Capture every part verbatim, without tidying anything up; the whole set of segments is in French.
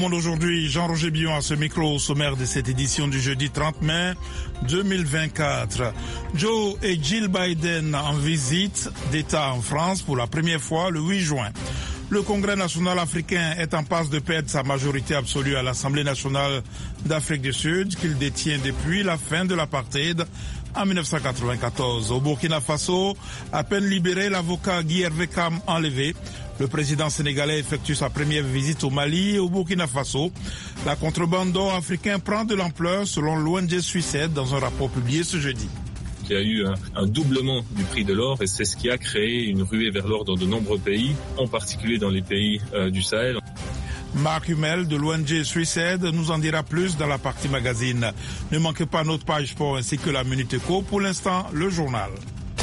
Monde aujourd'hui, Jean-Roger Billon à ce micro au sommaire de cette édition du jeudi trente mai deux mille vingt-quatre. Joe et Jill Biden en visite d'État en France pour la première fois le huit juin. Le Congrès national africain est en passe de perdre sa majorité absolue à l'Assemblée nationale d'Afrique du Sud qu'il détient depuis la fin de l'apartheid en mille neuf cent quatre-vingt-quatorze. Au Burkina Faso, à peine libéré, l'avocat Guy Hervé Kam enlevé. Le président sénégalais effectue sa première visite au Mali et au Burkina Faso. La contrebande d'or africain prend de l'ampleur selon l'O N G Suicide dans un rapport publié ce jeudi. Il y a eu un, un doublement du prix de l'or et c'est ce qui a créé une ruée vers l'or dans de nombreux pays, en particulier dans les pays euh, du Sahel. Marc Hummel de l'O N G Suicide nous en dira plus dans la partie magazine. Ne manquez pas notre page sport ainsi que la Minute Éco. Pour l'instant, le journal.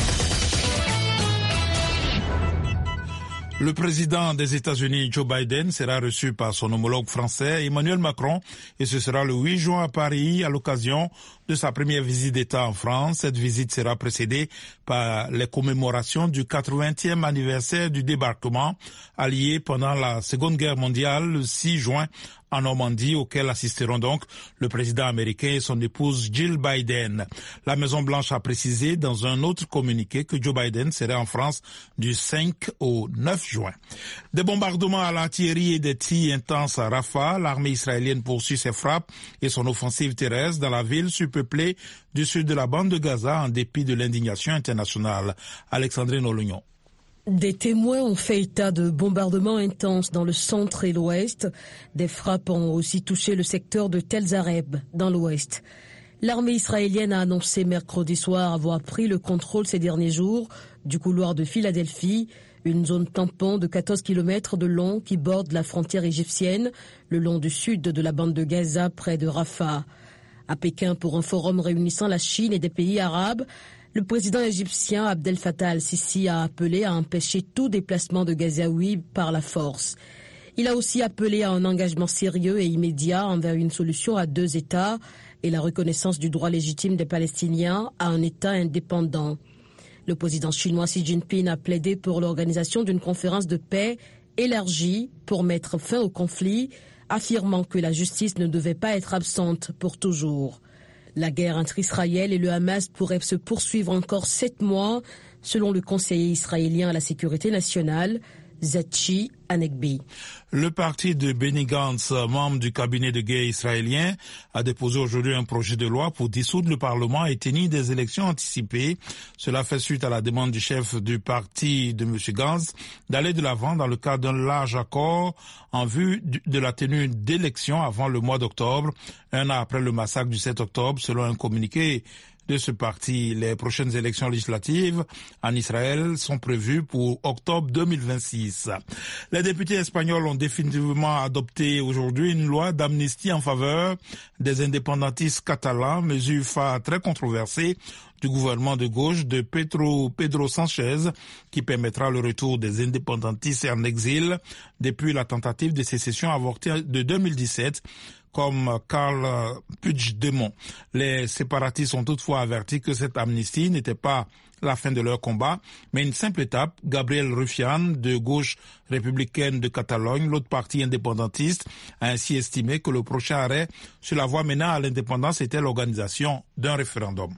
Le président des États-Unis, Joe Biden, sera reçu par son homologue français, Emmanuel Macron, et ce sera le huit juin à Paris, à l'occasion de sa première visite d'État en France. Cette visite sera précédée par les commémorations du quatre-vingtième anniversaire du débarquement allié pendant la Seconde Guerre mondiale, le six juin, en Normandie, auquel assisteront donc le président américain et son épouse Jill Biden. La Maison-Blanche a précisé dans un autre communiqué que Joe Biden serait en France du cinq au neuf juin. Des bombardements à l'artillerie et des tirs intenses à Rafah. L'armée israélienne poursuit ses frappes et son offensive terrestre dans la ville surpeuplée du sud de la bande de Gaza en dépit de l'indignation internationale. Alexandrine Olognon. Des témoins ont fait état de bombardements intenses dans le centre et l'ouest. Des frappes ont aussi touché le secteur de Tel Zareb, dans l'ouest. L'armée israélienne a annoncé mercredi soir avoir pris le contrôle ces derniers jours du couloir de Philadelphie, une zone tampon de quatorze kilomètres de long qui borde la frontière égyptienne, le long du sud de la bande de Gaza, près de Rafah. À Pékin, pour un forum réunissant la Chine et des pays arabes, le président égyptien Abdel Fattah al-Sisi a appelé à empêcher tout déplacement de Gazaouis par la force. Il a aussi appelé à un engagement sérieux et immédiat envers une solution à deux États et la reconnaissance du droit légitime des Palestiniens à un État indépendant. Le président chinois Xi Jinping a plaidé pour l'organisation d'une conférence de paix élargie pour mettre fin au conflit, affirmant que la justice ne devait pas être absente pour toujours. La guerre entre Israël et le Hamas pourrait se poursuivre encore sept mois, selon le conseiller israélien à la sécurité nationale, Zetchi Hanegbi. Le parti de Benny Gantz, membre du cabinet de guerre israélien, a déposé aujourd'hui un projet de loi pour dissoudre le Parlement et tenir des élections anticipées. Cela fait suite à la demande du chef du parti de M. Gantz d'aller de l'avant dans le cadre d'un large accord en vue de la tenue d'élections avant le mois d'octobre, un an après le massacre du sept octobre, selon un communiqué de ce parti. Les prochaines élections législatives en Israël sont prévues pour octobre deux mille vingt-six. Les députés espagnols ont définitivement adopté aujourd'hui une loi d'amnistie en faveur des indépendantistes catalans, mesure phare très controversée du gouvernement de gauche de Pedro, Pedro Sanchez, qui permettra le retour des indépendantistes en exil depuis la tentative de sécession avortée de deux mille dix-sept, comme Carl Puigdemont. Les séparatistes ont toutefois averti que cette amnistie n'était pas la fin de leur combat, mais une simple étape. Gabriel Rufián, de gauche républicaine de Catalogne, l'autre parti indépendantiste, a ainsi estimé que le prochain arrêt sur la voie menant à l'indépendance était l'organisation d'un référendum.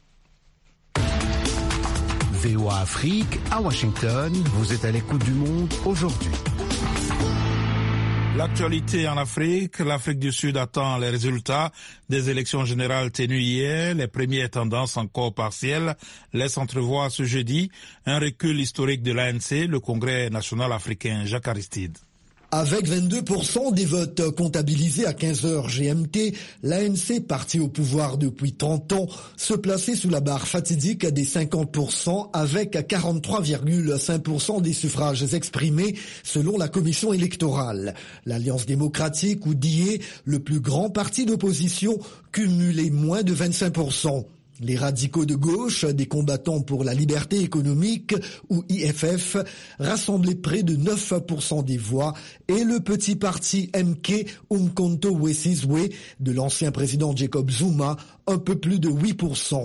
V O A Afrique, à Washington, vous êtes à l'écoute du monde aujourd'hui. L'actualité en Afrique, l'Afrique du Sud attend les résultats des élections générales tenues hier. Les premières tendances encore partielles laissent entrevoir ce jeudi un recul historique de l'A N C, le Congrès national africain. Jacques Aristide. Avec vingt-deux pour cent des votes comptabilisés à quinze heures G M T, l'A N C, parti au pouvoir depuis trente ans, se plaçait sous la barre fatidique des cinquante pour cent avec quarante-trois virgule cinq pour cent des suffrages exprimés selon la commission électorale. L'Alliance démocratique, ou D I E, le plus grand parti d'opposition, cumulait moins de vingt-cinq pour cent. Les radicaux de gauche, des combattants pour la liberté économique, ou I F F, rassemblaient près de neuf pour cent des voix, et le petit parti M K, Umkhonto we Sizwe, de l'ancien président Jacob Zuma, un peu plus de huit pour cent.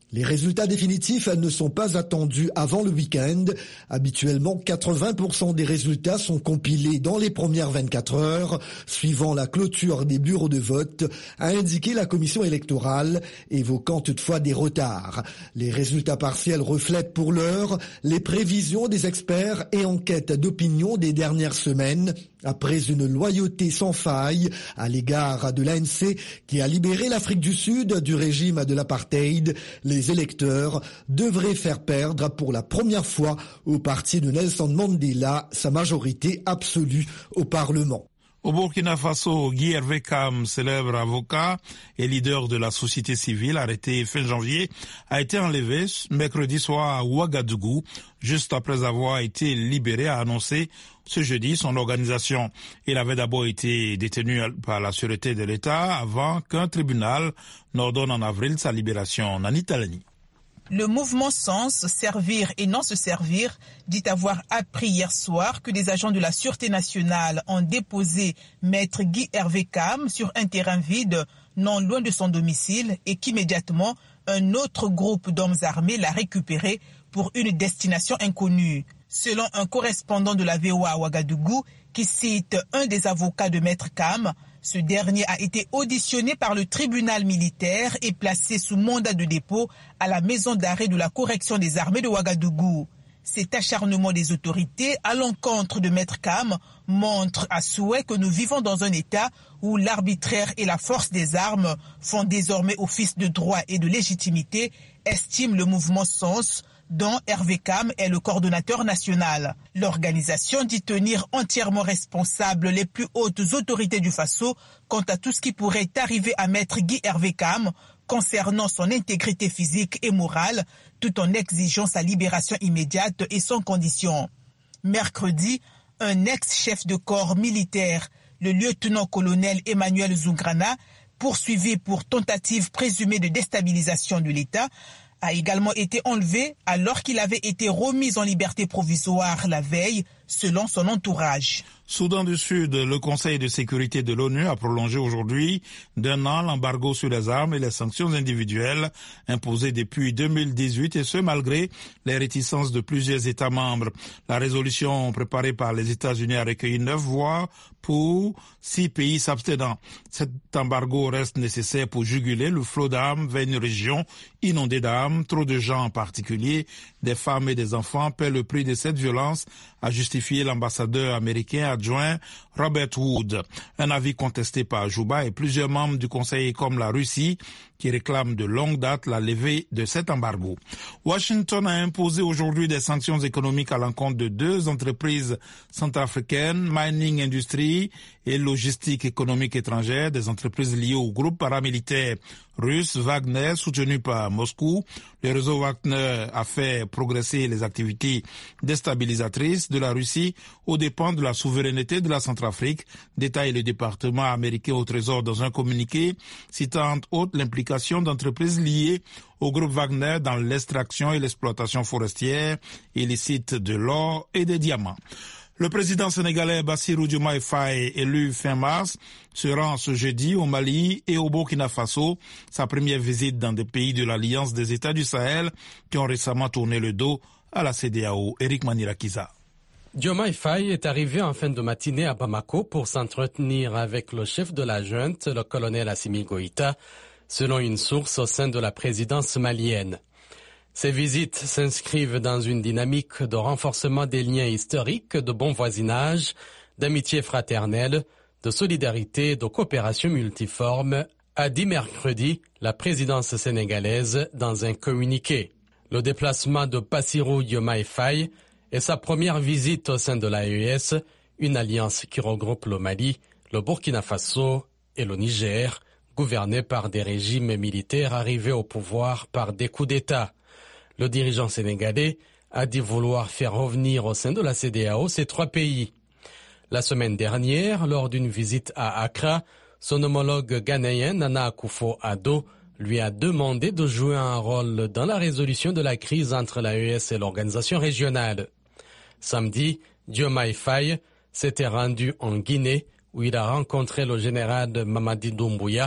Les résultats définitifs ne sont pas attendus avant le week-end. Habituellement, quatre-vingts pour cent des résultats sont compilés dans les premières vingt-quatre heures, suivant la clôture des bureaux de vote, a indiqué la commission électorale, évoquant toutefois des retards. Les résultats partiels reflètent pour l'heure les prévisions des experts et enquêtes d'opinion des dernières semaines, après une loyauté sans faille à l'égard de l'A N C qui a libéré l'Afrique du Sud du régime de l'apartheid. Les électeurs devraient faire perdre pour la première fois au parti de Nelson Mandela sa majorité absolue au Parlement. Au Burkina Faso, Guy Hervé Kam, célèbre avocat et leader de la société civile, arrêté fin janvier, a été enlevé mercredi soir à Ouagadougou, juste après avoir été libéré, a annoncé ce jeudi son organisation. Il avait d'abord été détenu par la sûreté de l'État avant qu'un tribunal n'ordonne en avril sa libération. Nani Talani. Le mouvement Sens, servir et non se servir, dit avoir appris hier soir que des agents de la Sûreté nationale ont déposé Maître Guy Hervé Kam sur un terrain vide, non loin de son domicile, et qu'immédiatement, un autre groupe d'hommes armés l'a récupéré pour une destination inconnue. Selon un correspondant de la V O A à Ouagadougou, qui cite un des avocats de Maître Kam, ce dernier a été auditionné par le tribunal militaire et placé sous mandat de dépôt à la maison d'arrêt de la correction des armées de Ouagadougou. Cet acharnement des autorités à l'encontre de Maître Kam montre à souhait que nous vivons dans un État où l'arbitraire et la force des armes font désormais office de droit et de légitimité, estime le mouvement Sens, dont Hervé Kam est le coordonnateur national. L'organisation dit tenir entièrement responsables les plus hautes autorités du Faso quant à tout ce qui pourrait arriver à Maître Guy Hervé Kam concernant son intégrité physique et morale, tout en exigeant sa libération immédiate et sans condition. Mercredi, un ex-chef de corps militaire, le lieutenant-colonel Emmanuel Zougrana, poursuivi pour tentative présumée de déstabilisation de l'État, a également été enlevé alors qu'il avait été remis en liberté provisoire la veille, selon son entourage. Soudan du Sud, le Conseil de sécurité de l'ONU a prolongé aujourd'hui d'un an l'embargo sur les armes et les sanctions individuelles imposées depuis deux mille dix-huit, et ce malgré les réticences de plusieurs États membres. La résolution préparée par les États-Unis a recueilli neuf voix pour six pays s'abstenant. Cet embargo reste nécessaire pour juguler le flot d'armes vers une région inondée d'armes. Trop de gens, en particulier des femmes et des enfants, paient le prix de cette violence, a justifié l'ambassadeur américain adjoint Robert Wood. Un avis contesté par Juba et plusieurs membres du Conseil comme la Russie qui réclament de longue date la levée de cet embargo. Washington a imposé aujourd'hui des sanctions économiques à l'encontre de deux entreprises centrafricaines, Mining Industry et Logistique économique étrangère, des entreprises liées au groupe paramilitaire russe Wagner, soutenu par Moscou. Le réseau Wagner a fait progresser les activités déstabilisatrices de la Russie aux dépens de la souveraineté de la Centrafrique, détaille le département américain au Trésor dans un communiqué, citant entre autres l'implication d'entreprises liées au groupe Wagner dans l'extraction et l'exploitation forestière illicite de l'or et des diamants. Le président sénégalais Bassirou Diomaye Faye, élu fin mars, se rend ce jeudi au Mali et au Burkina Faso, sa première visite dans des pays de l'Alliance des États du Sahel qui ont récemment tourné le dos à la C D A O. Eric Manirakiza. Diomaye Faye est arrivé en fin de matinée à Bamako pour s'entretenir avec le chef de la junte, le colonel Assimi Goïta, selon une source au sein de la présidence malienne. Ces visites s'inscrivent dans une dynamique de renforcement des liens historiques, de bon voisinage, d'amitié fraternelle, de solidarité, de coopération multiforme, a dit mercredi la présidence sénégalaise dans un communiqué. Le déplacement de Bassirou Diomaye Faye est sa première visite au sein de l'A E S, une alliance qui regroupe le Mali, le Burkina Faso et le Niger, gouvernés par des régimes militaires arrivés au pouvoir par des coups d'État. Le dirigeant sénégalais a dit vouloir faire revenir au sein de la C D A O ces trois pays. La semaine dernière, lors d'une visite à Accra, son homologue ghanéen Nana Akufo-Addo lui a demandé de jouer un rôle dans la résolution de la crise entre l'A E S et l'organisation régionale. Samedi, Diomaye Faye s'était rendu en Guinée où il a rencontré le général Mamadi Doumbouya,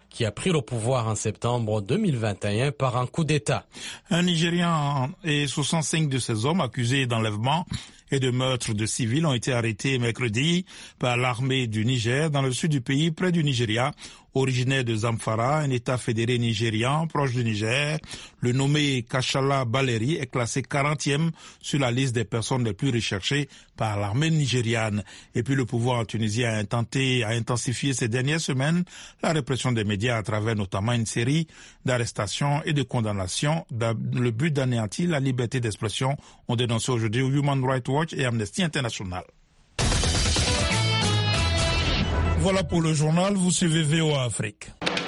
qui a pris le pouvoir en septembre deux mille vingt et un par un coup d'État. Un Nigérian et soixante-cinq de ses hommes accusés d'enlèvement et de meurtre de civils ont été arrêtés mercredi par l'armée du Niger dans le sud du pays, près du Nigeria. Originaire de Zamfara, un État fédéré nigérian proche du Niger, le nommé Kachala Baleri est classé quarantième sur la liste des personnes les plus recherchées par l'armée nigériane. Et puis le pouvoir tunisien a tenté à intensifier ces dernières semaines la répression des médias à travers notamment une série d'arrestations et de condamnations dans le but d'anéantir la liberté d'expression, ont dénoncé aujourd'hui Human Rights Watch et Amnesty International. Voilà pour le journal, vous suivez V O A Afrique.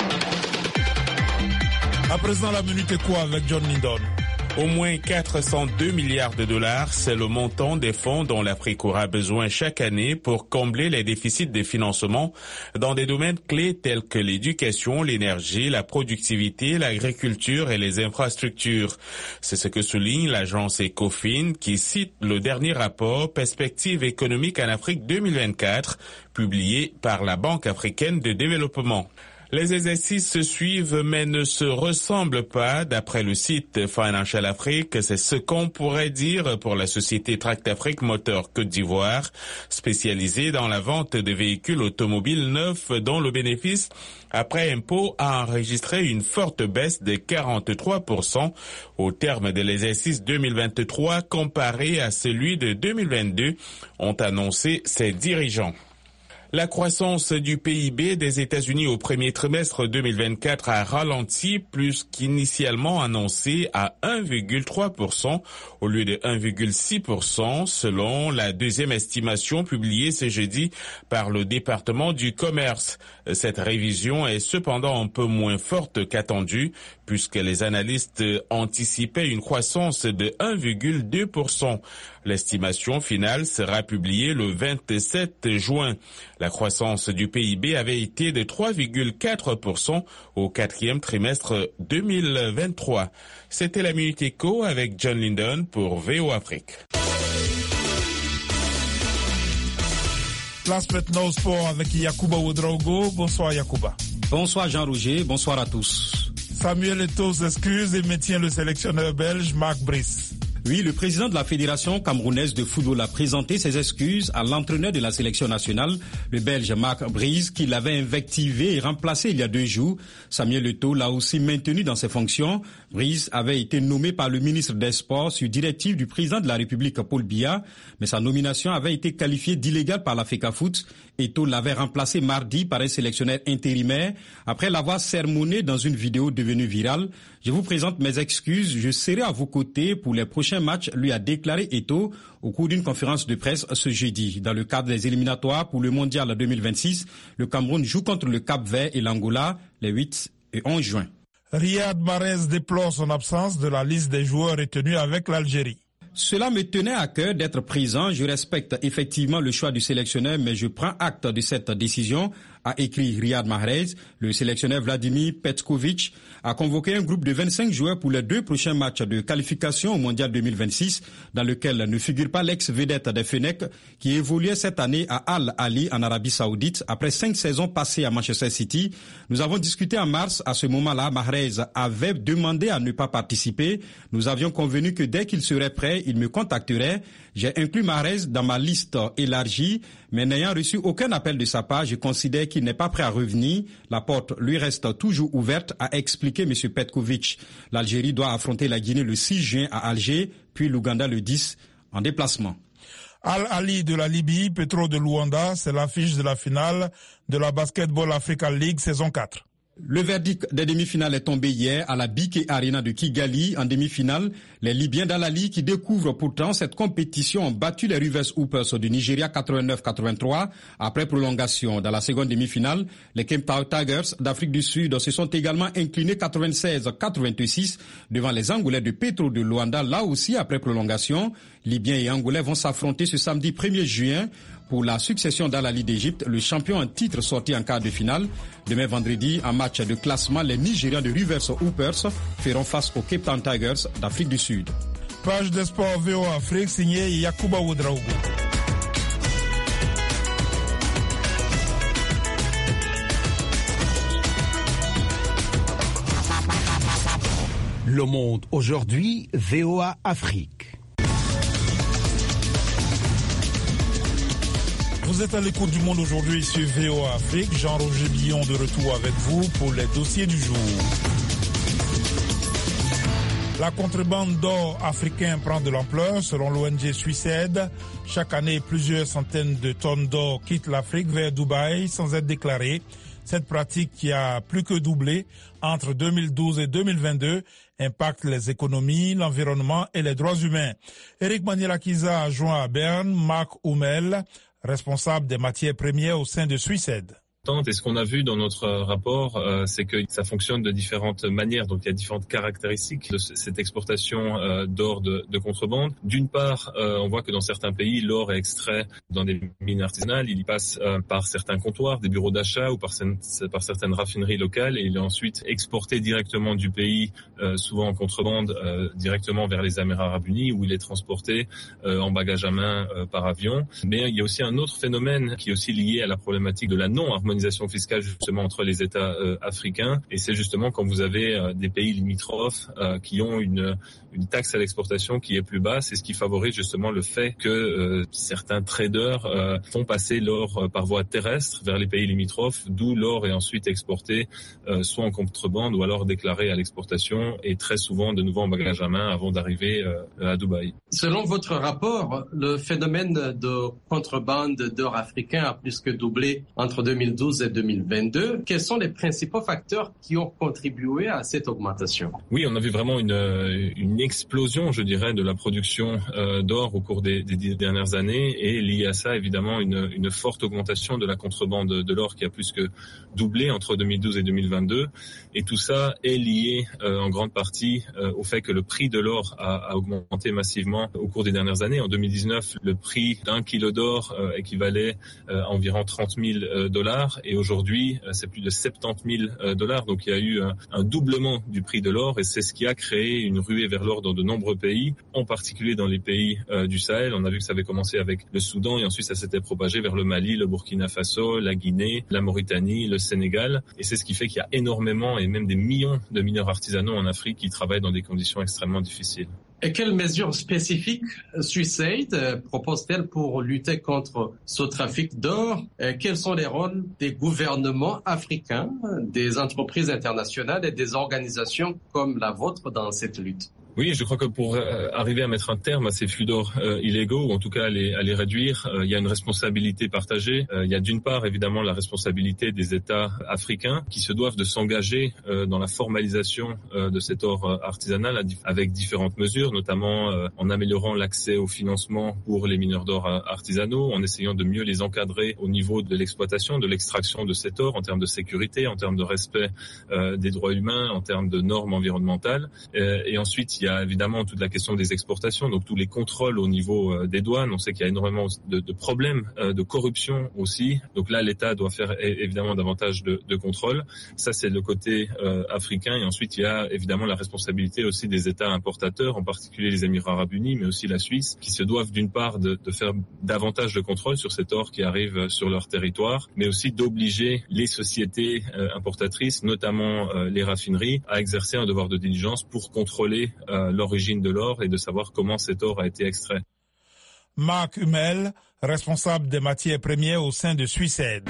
À présent, la Minute Éco avec John Lindon. Au moins quatre cent deux milliards de dollars, c'est le montant des fonds dont l'Afrique aura besoin chaque année pour combler les déficits de financement dans des domaines clés tels que l'éducation, l'énergie, la productivité, l'agriculture et les infrastructures. C'est ce que souligne l'agence Ecofin qui cite le dernier rapport Perspectives économiques en Afrique deux mille vingt-quatre, publié par la Banque africaine de développement. Les exercices se suivent mais ne se ressemblent pas. D'après le site Financial Afrique, c'est ce qu'on pourrait dire pour la société Tract Afrique Moteur Côte d'Ivoire, spécialisée dans la vente de véhicules automobiles neufs dont le bénéfice après impôt a enregistré une forte baisse de quarante-trois pour cent au terme de l'exercice deux mille vingt-trois comparé à celui de deux mille vingt-deux, ont annoncé ses dirigeants. La croissance du P I B des États-Unis au premier trimestre deux mille vingt-quatre a ralenti plus qu'initialement annoncé à un virgule trois pour cent au lieu de un virgule six pour cent selon la deuxième estimation publiée ce jeudi par le département du commerce. Cette révision est cependant un peu moins forte qu'attendue puisque les analystes anticipaient une croissance de un virgule deux pour cent. L'estimation finale sera publiée le vingt-sept juin. La croissance du P I B avait été de trois virgule quatre pour cent au quatrième trimestre deux mille vingt-trois. C'était la Minute Éco avec John Lindon pour V O Afrique. Place maintenant au sport avec Yacouba Ouedraogo. Bonsoir Yacouba. Bonsoir Jean-Roger, bonsoir à tous. Samuel Eto'o s'excuse et maintient le sélectionneur belge Marc Brice. Oui, le président de la Fédération camerounaise de football a présenté ses excuses à l'entraîneur de la sélection nationale, le Belge Marc Brice, qui l'avait invectivé et remplacé il y a deux jours. Samuel Eto'o l'a aussi maintenu dans ses fonctions. Brice avait été nommé par le ministre des Sports sur directive du président de la République Paul Biya, mais sa nomination avait été qualifiée d'illégale par la FECAFOOT. Eto'o l'avait remplacé mardi par un sélectionneur intérimaire après l'avoir sermonné dans une vidéo devenue virale. Je vous présente mes excuses, je serai à vos côtés pour les prochains matchs, lui a déclaré Eto'o au cours d'une conférence de presse ce jeudi. Dans le cadre des éliminatoires pour le Mondial deux mille vingt-six, le Cameroun joue contre le Cap-Vert et l'Angola les huit et onze juin. Riyad Mahrez déplore son absence de la liste des joueurs retenus avec l'Algérie. Cela me tenait à cœur d'être présent. Je respecte effectivement le choix du sélectionneur, mais je prends acte de cette décision, a écrit Riyad Mahrez. Le sélectionneur Vladimir Petkovic a convoqué un groupe de vingt-cinq joueurs pour les deux prochains matchs de qualification au Mondial deux mille vingt-six, dans lequel ne figure pas l'ex-vedette des Fenech qui évoluait cette année à Al Ahly en Arabie Saoudite après cinq saisons passées à Manchester City. Nous avons discuté en mars. À ce moment-là, Mahrez avait demandé à ne pas participer. Nous avions convenu que dès qu'il serait prêt, il me contacterait. J'ai inclus Mahrez dans ma liste élargie, mais n'ayant reçu aucun appel de sa part, je considère qu'il n'est pas prêt à revenir. La porte lui reste toujours ouverte, a expliqué M. Petkovic. L'Algérie doit affronter la Guinée le six juin à Alger, puis l'Ouganda le dix en déplacement. Al Ahly de la Libye, Petro de Luanda, c'est l'affiche de la finale de la Basketball Africa League saison quatre. Le verdict des demi-finales est tombé hier à la B K Arena de Kigali. En demi-finale, les Libyens d'Al Ahly, qui découvrent pourtant cette compétition, ont battu les Rivers Hoopers du Nigeria quatre-vingt-neuf quatre-vingt-trois après prolongation. Dans la seconde demi-finale, les Cape Town Tigers d'Afrique du Sud se sont également inclinés quatre-vingt-seize quatre-vingt-six devant les Angolais de Petro de Luanda, là aussi après prolongation. Libyens et Angolais vont s'affronter ce samedi premier juin pour la succession d'Al Ahly d'Égypte, le champion en titre sorti en quart de finale. Demain vendredi, en match de classement, les Nigérians de Rivers Hoopers feront face aux Cape Town Tigers d'Afrique du Sud. Page de sport V O Afrique signée Yacouba Ouedraogo. Le Monde aujourd'hui, V O A Afrique. Vous êtes à l'écoute du Monde aujourd'hui sur V O A Afrique. Jean-Roger Billon de retour avec vous pour les dossiers du jour. La contrebande d'or africain prend de l'ampleur. Selon l'O N G Suicide, chaque année, plusieurs centaines de tonnes d'or quittent l'Afrique vers Dubaï sans être déclarées. Cette pratique, qui a plus que doublé entre deux mille douze et deux mille vingt-deux, impacte les économies, l'environnement et les droits humains. Eric Manielakiza a joint à Berne Marc Oumel, responsable des matières premières au sein de Suicide. Et ce qu'on a vu dans notre rapport, euh, c'est que ça fonctionne de différentes manières. Donc il y a différentes caractéristiques de cette exportation euh, d'or de, de contrebande. D'une part, euh, on voit que dans certains pays, l'or est extrait dans des mines artisanales. Il y passe euh, par certains comptoirs, des bureaux d'achat ou par, par certaines raffineries locales, et il est ensuite exporté directement du pays, euh, souvent en contrebande, euh, directement vers les Émirats arabes unis, où il est transporté euh, en bagage à main euh, par avion. Mais il y a aussi un autre phénomène qui est aussi lié à la problématique de la non-harmonisation fiscale justement entre les États euh, africains, et c'est justement quand vous avez euh, des pays limitrophes euh, qui ont une une taxe à l'exportation qui est plus basse, et ce qui favorise justement le fait que euh, certains traders euh, font passer l'or euh, par voie terrestre vers les pays limitrophes, d'où l'or est ensuite exporté euh, soit en contrebande ou alors déclaré à l'exportation, et très souvent de nouveau en bagage à main avant d'arriver euh, à Dubaï. Selon votre rapport, le phénomène de contrebande d'or africain a plus que doublé entre deux mille douze et deux mille vingt-deux. Quels sont les principaux facteurs qui ont contribué à cette augmentation? Oui, on a vu vraiment une, une explosion, je dirais, de la production euh, d'or au cours des, des dix dernières années, et lié à ça, évidemment, une, une forte augmentation de la contrebande de l'or qui a plus que doublé entre deux mille douze et deux mille vingt-deux. Et tout ça est lié euh, en grande partie euh, au fait que le prix de l'or a, a augmenté massivement au cours des dernières années. En deux mille dix-neuf, le prix d'un kilo d'or euh, équivalait euh, à environ trente mille dollars. Et aujourd'hui, c'est plus de soixante-dix mille dollars. Donc il y a eu un, un doublement du prix de l'or, et c'est ce qui a créé une ruée vers l'or dans de nombreux pays, en particulier dans les pays euh, du Sahel. On a vu que ça avait commencé avec le Soudan, et ensuite ça s'était propagé vers le Mali, le Burkina Faso, la Guinée, la Mauritanie, le Sénégal. Et c'est ce qui fait qu'il y a énormément et même des millions de mineurs artisanaux en Afrique qui travaillent dans des conditions extrêmement difficiles. Et quelles mesures spécifiques Suicide propose-t-elle pour lutter contre ce trafic d'or? Et quels sont les rôles des gouvernements africains, des entreprises internationales et des organisations comme la vôtre dans cette lutte? Oui, je crois que pour euh, arriver à mettre un terme à ces flux d'or euh, illégaux, ou en tout cas à les, à les réduire, euh, il y a une responsabilité partagée. Euh, il y a d'une part évidemment la responsabilité des États africains qui se doivent de s'engager euh, dans la formalisation euh, de cet or euh, artisanal avec différentes mesures, notamment euh, en améliorant l'accès au financement pour les mineurs d'or euh, artisanaux, en essayant de mieux les encadrer au niveau de l'exploitation, de l'extraction de cet or, en termes de sécurité, en termes de respect euh, des droits humains, en termes de normes environnementales. Euh, et ensuite, il y a évidemment toute la question des exportations, donc tous les contrôles au niveau euh, des douanes. On sait qu'il y a énormément de, de problèmes euh, de corruption aussi. Donc là, l'État doit faire évidemment davantage de, de contrôles. Ça, c'est le côté euh, africain. Et ensuite, il y a évidemment la responsabilité aussi des États importateurs, en particulier les Émirats arabes unis, mais aussi la Suisse, qui se doivent d'une part de, de faire davantage de contrôles sur cet or qui arrive sur leur territoire, mais aussi d'obliger les sociétés euh, importatrices, notamment euh, les raffineries, à exercer un devoir de diligence pour contrôler euh, l'origine de l'or et de savoir comment cet or a été extrait. Marc Hummel, responsable des matières premières au sein de Suicide.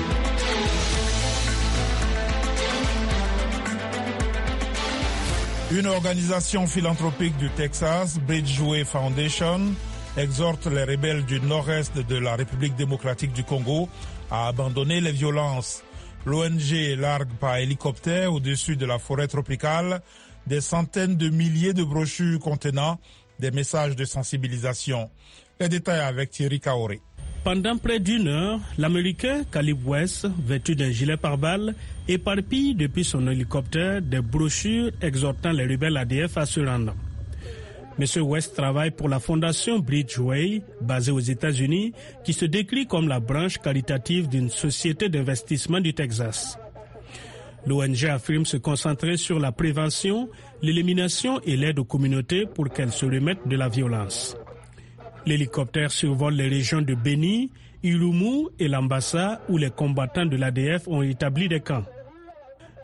Une organisation philanthropique du Texas, Bridgeway Foundation, exhorte les rebelles du nord-est de la République démocratique du Congo à abandonner les violences. L'O N G largue par hélicoptère au-dessus de la forêt tropicale des centaines de milliers de brochures contenant des messages de sensibilisation. Les détails avec Thierry Kaoré. Pendant près d'une heure, l'Américain Caleb West, vêtu d'un gilet pare-balles, éparpille depuis son hélicoptère des brochures exhortant les rebelles A D F à se rendre. M. West travaille pour la fondation Bridgeway, basée aux États-Unis, qui se décrit comme la branche caritative d'une société d'investissement du Texas. L'O N G affirme se concentrer sur la prévention, l'élimination et l'aide aux communautés pour qu'elles se remettent de la violence. L'hélicoptère survole les régions de Beni, Irumu et Lambassa où les combattants de l'A D F ont établi des camps.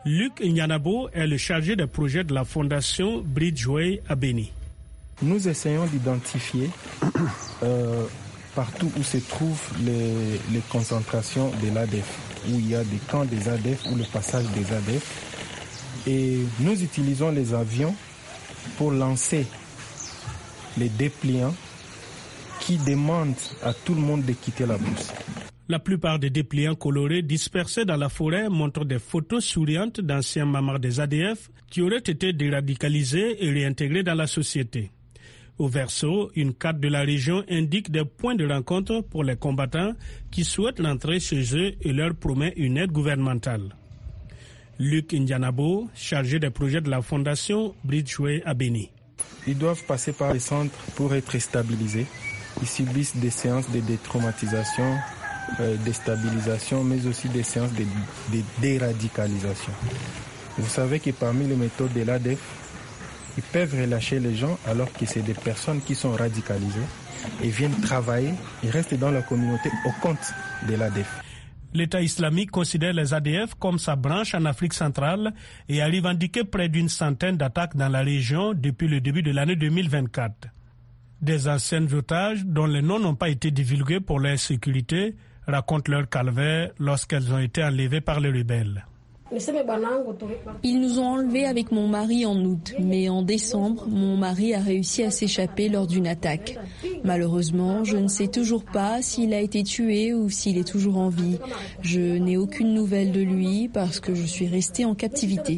Luc Nyanabo est le chargé de projet de la fondation Bridgeway à Béni. Nous essayons d'identifier euh, partout où se trouvent les, les concentrations de l'A D F, où il y a des camps des A D F ou le passage des A D F. Et nous utilisons les avions pour lancer les dépliants qui demandent à tout le monde de quitter la brousse. La plupart des dépliants colorés dispersés dans la forêt montrent des photos souriantes d'anciens mamars des A D F qui auraient été déradicalisés et réintégrés dans la société. Au verso, une carte de la région indique des points de rencontre pour les combattants qui souhaitent rentrer chez eux et leur promet une aide gouvernementale. Luc Ndianabo, chargé des projets de la fondation Bridgeway à Béni. Ils doivent passer par les centres pour être stabilisés. Ils subissent des séances de détraumatisation, euh, de stabilisation, mais aussi des séances de, de déradicalisation. Vous savez que parmi les méthodes de l'A D F, ils peuvent relâcher les gens alors que c'est des personnes qui sont radicalisées et viennent travailler et restent dans la communauté au compte de l'A D F. L'État islamique considère les A D F comme sa branche en Afrique centrale et a revendiqué près d'une centaine d'attaques dans la région depuis le début de l'année deux mille vingt-quatre. Des anciens otages, dont les noms n'ont pas été divulgués pour leur sécurité, racontent leur calvaire lorsqu'elles ont été enlevées par les rebelles. Ils nous ont enlevés avec mon mari en août, mais en décembre, mon mari a réussi à s'échapper lors d'une attaque. Malheureusement, je ne sais toujours pas s'il a été tué ou s'il est toujours en vie. Je n'ai aucune nouvelle de lui parce que je suis restée en captivité.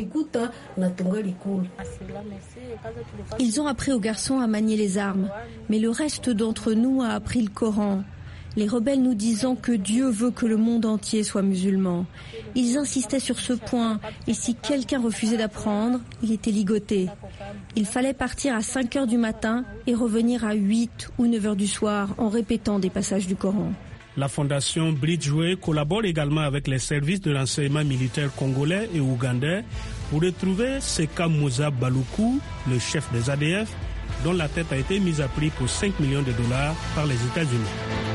Ils ont appris aux garçons à manier les armes, mais le reste d'entre nous a appris le Coran. Les rebelles nous disant que Dieu veut que le monde entier soit musulman. Ils insistaient sur ce point, et si quelqu'un refusait d'apprendre, il était ligoté. Il fallait partir à cinq heures du matin et revenir à huit ou neuf heures du soir en répétant des passages du Coran. La fondation Bridgeway collabore également avec les services de renseignement militaire congolais et ougandais pour retrouver Seka Moussa Baloukou, le chef des A D F, dont la tête a été mise à prix pour cinq millions de dollars par les États-Unis.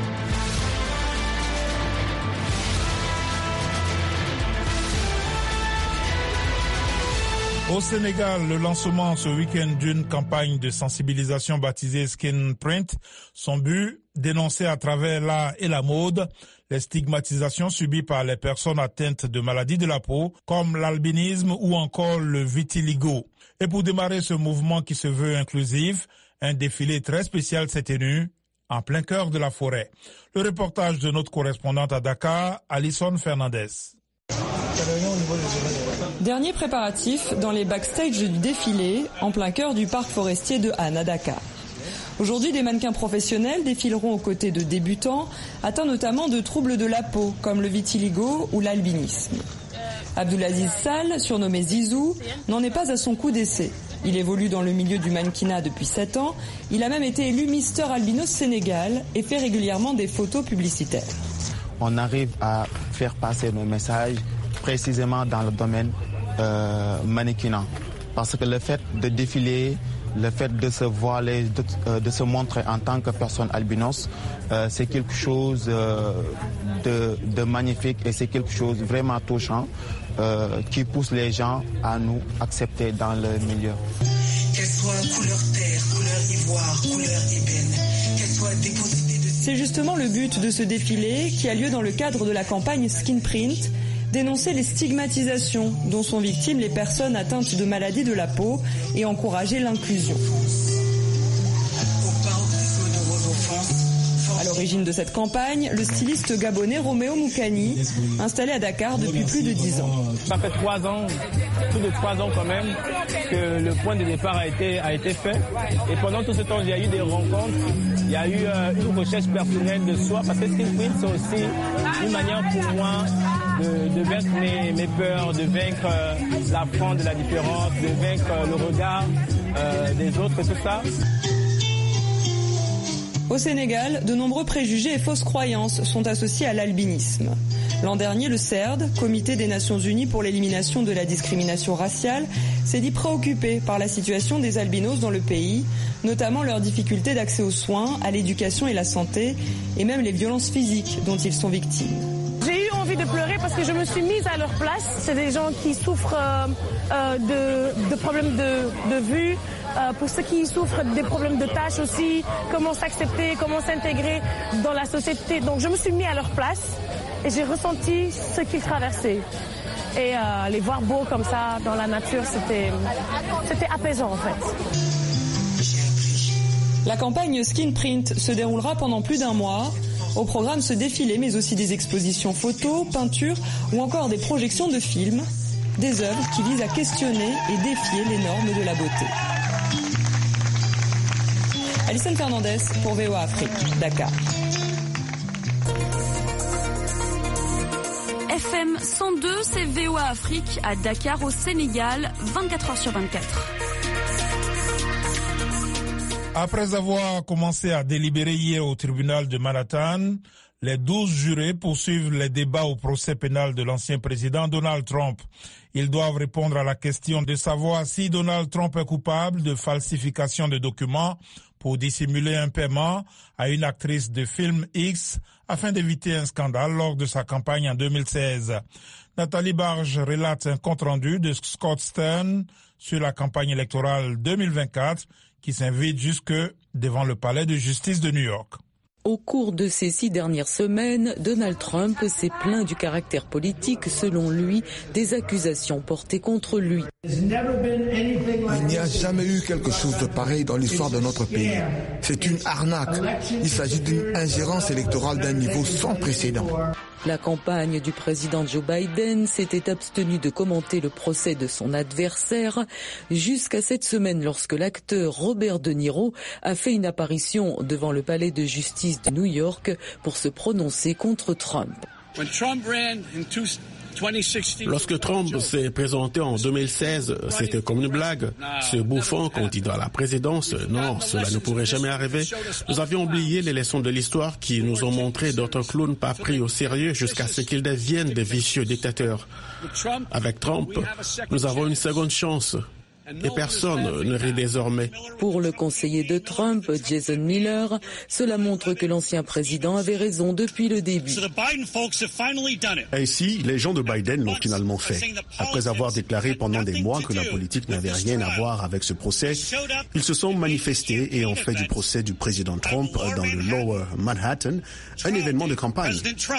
Au Sénégal, le lancement ce week-end d'une campagne de sensibilisation baptisée Skin Print. Son but, dénoncer à travers l'art et la mode les stigmatisations subies par les personnes atteintes de maladies de la peau, comme l'albinisme ou encore le vitiligo. Et pour démarrer ce mouvement qui se veut inclusif, un défilé très spécial s'est tenu en plein cœur de la forêt. Le reportage de notre correspondante à Dakar, Alison Fernandez. Dernier préparatif dans les backstage du défilé, en plein cœur du parc forestier de Han à Dakar. Aujourd'hui, des mannequins professionnels défileront aux côtés de débutants, atteints notamment de troubles de la peau, comme le vitiligo ou l'albinisme. Abdoulaziz Sall, surnommé Zizou, n'en est pas à son coup d'essai. Il évolue dans le milieu du mannequinat depuis sept ans. Il a même été élu Mister Albinos Sénégal et fait régulièrement des photos publicitaires. On arrive à faire passer nos messages précisément dans le domaine euh, mannequinat. Parce que le fait de défiler, le fait de se voiler, de, euh, de se montrer en tant que personne albinos, euh, c'est quelque chose euh, de, de magnifique et c'est quelque chose vraiment touchant euh, qui pousse les gens à nous accepter dans le milieu. Qu'elle soit couleur terre, couleur ivoire, couleur ébène, qu'elle soit dépossédée de... C'est justement le but de ce défilé qui a lieu dans le cadre de la campagne Skin Print, dénoncer les stigmatisations dont sont victimes les personnes atteintes de maladies de la peau et encourager l'inclusion. À l'origine de cette campagne, le styliste gabonais Roméo Moukani, installé à Dakar depuis plus de dix ans. Ça fait trois ans, plus de trois ans quand même, que le point de départ a été, a été fait. Et pendant tout ce temps, il y a eu des rencontres, il y a eu euh, une recherche personnelle de soi, parce que Skin Print, c'est aussi une manière pour moi de, de vaincre mes, mes peurs, de vaincre euh, l'affront de la différence, de vaincre euh, le regard euh, des autres et tout ça. Au Sénégal, de nombreux préjugés et fausses croyances sont associés à l'albinisme. L'an dernier, le C E R D, Comité des Nations Unies pour l'élimination de la discrimination raciale, s'est dit préoccupé par la situation des albinos dans le pays, notamment leurs difficultés d'accès aux soins, à l'éducation et la santé, et même les violences physiques dont ils sont victimes. J'ai eu envie envie de pleurer parce que je me suis mise à leur place. C'est des gens qui souffrent euh, euh, de, de problèmes de, de vue. Euh, pour ceux qui souffrent des problèmes de tâches aussi, comment s'accepter, comment s'intégrer dans la société. Donc je me suis mis à leur place et j'ai ressenti ce qu'ils traversaient. Et euh, les voir beaux comme ça dans la nature, c'était, c'était apaisant en fait. La campagne Skin Print se déroulera pendant plus d'un mois. Au programme ce défilé, mais aussi des expositions photos, peintures ou encore des projections de films. Des œuvres qui visent à questionner et défier les normes de la beauté. Alison Fernandez pour V O A Afrique, Dakar. F M cent deux, c'est V O A Afrique à Dakar au Sénégal, vingt-quatre heures sur vingt-quatre. Après avoir commencé à délibérer hier au tribunal de Manhattan, les douze jurés poursuivent les débats au procès pénal de l'ancien président Donald Trump. Ils doivent répondre à la question de savoir si Donald Trump est coupable de falsification de documents pour dissimuler un paiement à une actrice de film X afin d'éviter un scandale lors de sa campagne en deux mille seize. Nathalie Barge relate un compte-rendu de Scott Stern sur la campagne électorale deux mille vingt-quatre qui s'invite jusque devant le palais de justice de New York. Au cours de ces six dernières semaines, Donald Trump s'est plaint du caractère politique, selon lui, des accusations portées contre lui. Il n'y a jamais eu quelque chose de pareil dans l'histoire de notre pays. C'est une arnaque. Il s'agit d'une ingérence électorale d'un niveau sans précédent. La campagne du président Joe Biden s'était abstenue de commenter le procès de son adversaire jusqu'à cette semaine lorsque l'acteur Robert De Niro a fait une apparition devant le palais de justice de New York pour se prononcer contre Trump. Lorsque Trump s'est présenté en deux mille seize, c'était comme une blague. Ce bouffon candidat à la présidence, non, cela ne pourrait jamais arriver. Nous avions oublié les leçons de l'histoire qui nous ont montré d'autres clowns pas pris au sérieux jusqu'à ce qu'ils deviennent des vicieux dictateurs. Avec Trump, nous avons une seconde chance. Et personne ne rit désormais. Pour le conseiller de Trump, Jason Miller, cela montre que l'ancien président avait raison depuis le début. Ainsi, les gens de Biden l'ont finalement fait. Après avoir déclaré pendant des mois que la politique n'avait rien à voir avec ce procès, ils se sont manifestés et ont fait du procès du président Trump dans le Lower Manhattan un événement de campagne.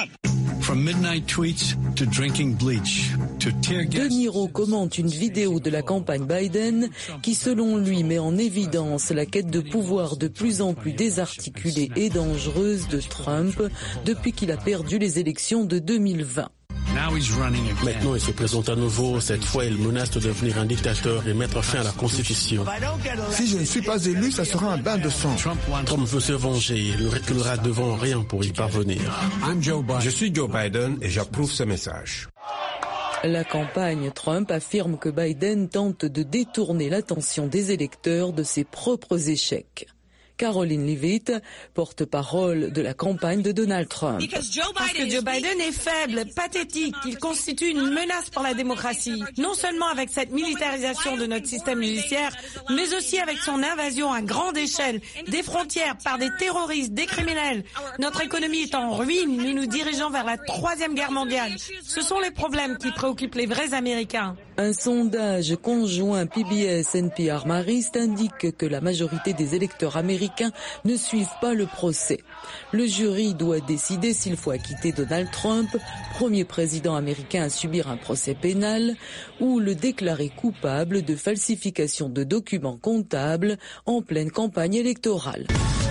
De Niro commente une vidéo de la campagne Biden qui, selon lui, met en évidence la quête de pouvoir de plus en plus désarticulée et dangereuse de Trump depuis qu'il a perdu les élections de deux mille vingt. Maintenant, il se présente à nouveau. Cette fois, il menace de devenir un dictateur et mettre fin à la Constitution. Si je ne suis pas élu, ça sera un bain de sang. Trump veut se venger. Il ne reculera devant rien pour y parvenir. Je suis Joe Biden et j'approuve ce message. La campagne Trump affirme que Biden tente de détourner l'attention des électeurs de ses propres échecs. Caroline Leavitt, porte-parole de la campagne de Donald Trump. Parce que Joe Biden est faible, pathétique, il constitue une menace pour la démocratie. Non seulement avec cette militarisation de notre système judiciaire, mais aussi avec son invasion à grande échelle des frontières par des terroristes, des criminels. Notre économie est en ruine, nous nous dirigeons vers la troisième guerre mondiale. Ce sont les problèmes qui préoccupent les vrais Américains. Un sondage conjoint P B S N P R Marist indique que la majorité des électeurs américains ne suivent pas le procès. Le jury doit décider s'il faut acquitter Donald Trump, premier président américain à subir un procès pénal, ou le déclarer coupable de falsification de documents comptables en pleine campagne électorale.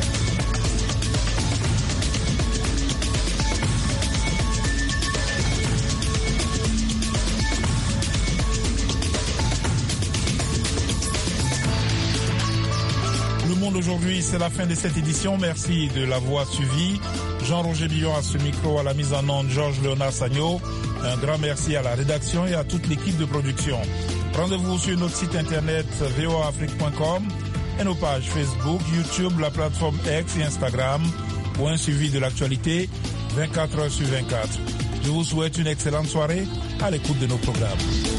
Aujourd'hui, c'est la fin de cette édition. Merci de l'avoir suivi. Jean-Roger Billon à ce micro, à la mise en onde, Georges Léonard Sagno. Un grand merci à la rédaction et à toute l'équipe de production. Rendez-vous sur notre site internet v o a afrique point com et nos pages Facebook, YouTube, la plateforme X et Instagram pour un suivi de l'actualité vingt-quatre heures sur vingt-quatre. Je vous souhaite une excellente soirée à l'écoute de nos programmes.